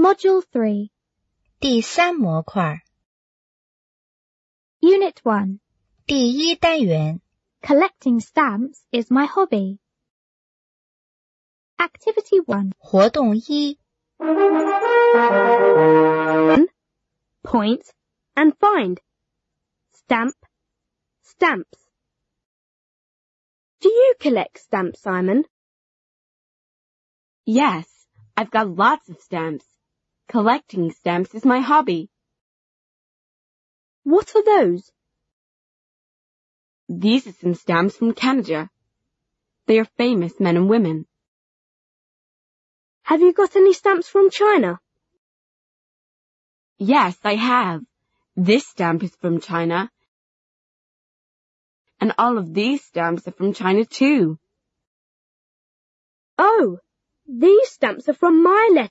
Module 3. 第3模块 Unit 1. 第1单元 Collecting stamps is my hobby. Activity 1. 活动1 Point and find. Stamp, stamps. Do you collect stamps, Simon? Yes, I've got lots of stamps. Collecting stamps is my hobby. What are those? These are some stamps from Canada. They are famous men and women. Have you got any stamps from China? Yes, I have. This stamp is from China. And all of these stamps are from China too. Oh, these stamps are from my letter